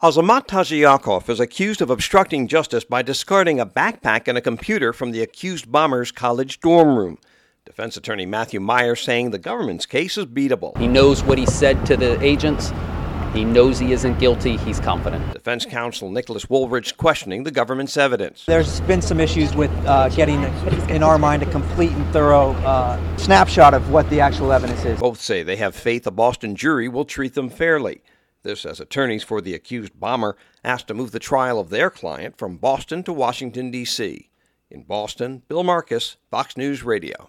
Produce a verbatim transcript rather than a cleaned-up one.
Azamat Tajiakov is accused of obstructing justice by discarding a backpack and a computer from the accused bomber's college dorm room. Defense attorney Matthew Meyer saying the government's case is beatable. He knows what he said to the agents. He knows he isn't guilty. He's confident. Defense counsel Nicholas Woolridge questioning the government's evidence. There's been some issues with uh, getting, in our mind, a complete and thorough uh, snapshot of what the actual evidence is. Both say they have faith a Boston jury will treat them fairly. This as attorneys for the accused bomber asked to move the trial of their client from Boston to Washington, D C In Boston, Bill Marcus, Fox News Radio.